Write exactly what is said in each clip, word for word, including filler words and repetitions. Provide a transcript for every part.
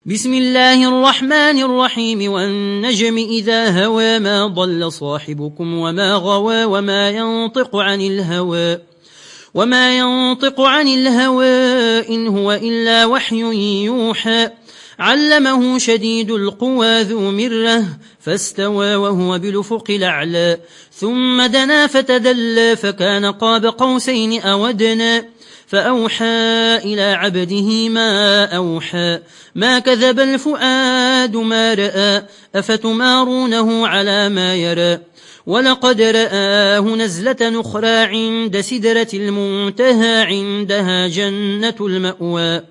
بسم الله الرحمن الرحيم والنجم إذا هوى ما ضل صاحبكم وما غوى وما ينطق عن الهوى وما ينطق عن الهوى إن هو إلا وحي يوحى علمه شديد القوى ذو مرة فاستوى وهو بالأفق الأعلى ثم دنا فتدلى فكان قاب قوسين أو أدنى فأوحى إلى عبده ما أوحى ما كذب الفؤاد ما رأى أفتمارونه على ما يرى ولقد رآه نزلة أخرى عند سدرة المنتهى عندها جنة المأوى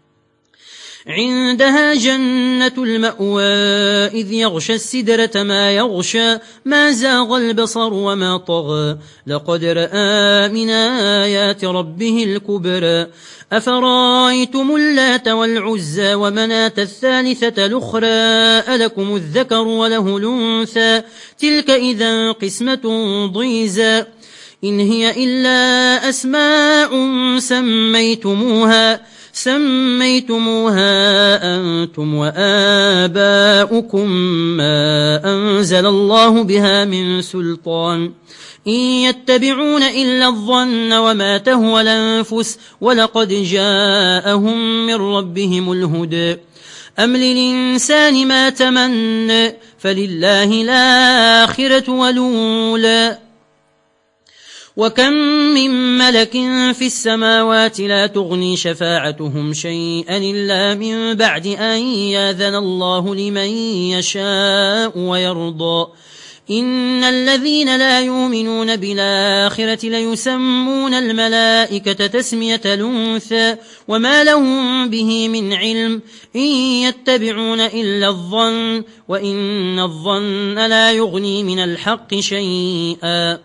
عندها جنة المأوى إذ يغشى السدرة ما يغشى ما زاغ البصر وما طغى لقد رأى من آيات ربه الكبرى أفرايتم اللات والعزى ومناة الثالثة الأخرى ألكم الذكر وله الأنثى تلك إذا قسمة ضيزى إن هي إلا أسماء سميتموها سميتموها أنتم وآباؤكم ما أنزل الله بها من سلطان إن يتبعون إلا الظن وما تهوى الأنفس ولقد جاءهم من ربهم الهدى أم للإنسان ما تمنى فلله الآخرة والأولى وكم من ملك في السماوات لا تغني شفاعتهم شيئا إلا من بعد أن يأذن الله لمن يشاء ويرضى إن الذين لا يؤمنون بالآخرة ليسمون الملائكة تسمية الأنثى وما لهم به من علم إن يتبعون إلا الظن وإن الظن لا يغني من الحق شيئا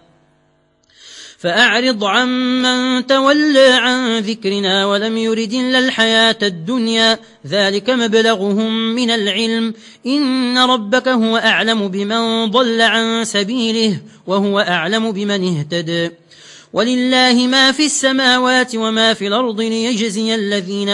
فأعرض عمن تولى عن ذكرنا ولم يرد إلا الحياة الدنيا ذلك مبلغهم من العلم إن ربك هو أعلم بمن ضل عن سبيله وهو أعلم بمن اهتدى ولله ما في السماوات وما في الأرض ليجزي الذين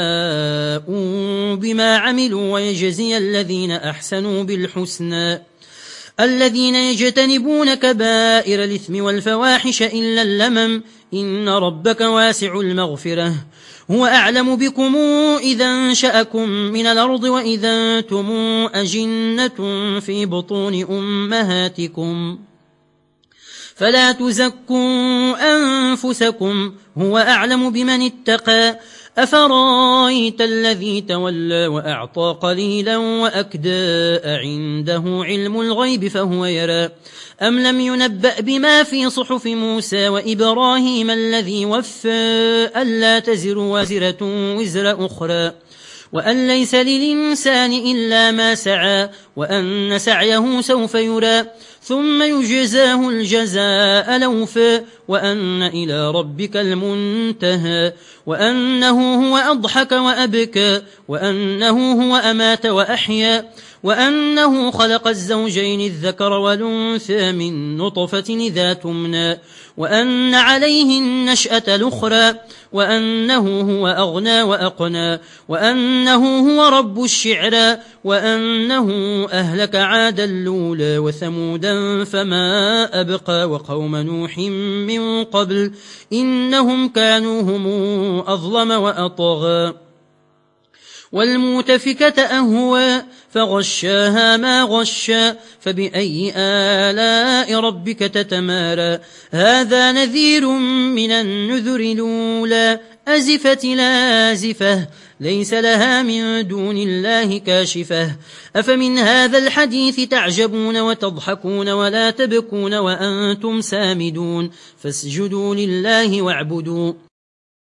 أساءوا بما عملوا ويجزي الذين أحسنوا بالحسنى الذين يجتنبون كبائر الإثم والفواحش إلا اللمم إن ربك واسع المغفرة هو أعلم بكم إذا أنشأكم من الأرض وإذا أنتم أجنة في بطون أمهاتكم فلا تزكوا أنفسكم هو أعلم بمن اتقى أفرايت الذي تولى وأعطى قليلا وأكدى عنده علم الغيب فهو يرى أم لم ينبأ بما في صحف موسى وإبراهيم الذي وفى ألا تزر وازرة وزر أخرى وأن ليس للإنسان إلا ما سعى وأن سعيه سوف يرى ثم يجزاه الجزاء الأوفى وأن إلى ربك المنتهى وأنه هو أضحك وأبكى وأنه هو أمات وأحيا وأنه خلق الزوجين الذكر والأنثى من نطفة إذا تمنى وأن عليه النشأة الأخرى وأنه هو أغنى وأقنى وأنه هو رب الشعرى وأنه أهلك عادا الأولى وثمودا فما أبقى وقوم نوح من قبل إنهم كانوا هم أظلم وأطغى والمؤتفكة أهوى فغشاها ما غشا فبأي آلاء ربك تتمارى هذا نذير من النذر الأولى أزفت لازفة ليس لها من دون الله كاشفة أفمن هذا الحديث تعجبون وتضحكون ولا تبكون وأنتم سامدون فاسجدوا لله واعبدوا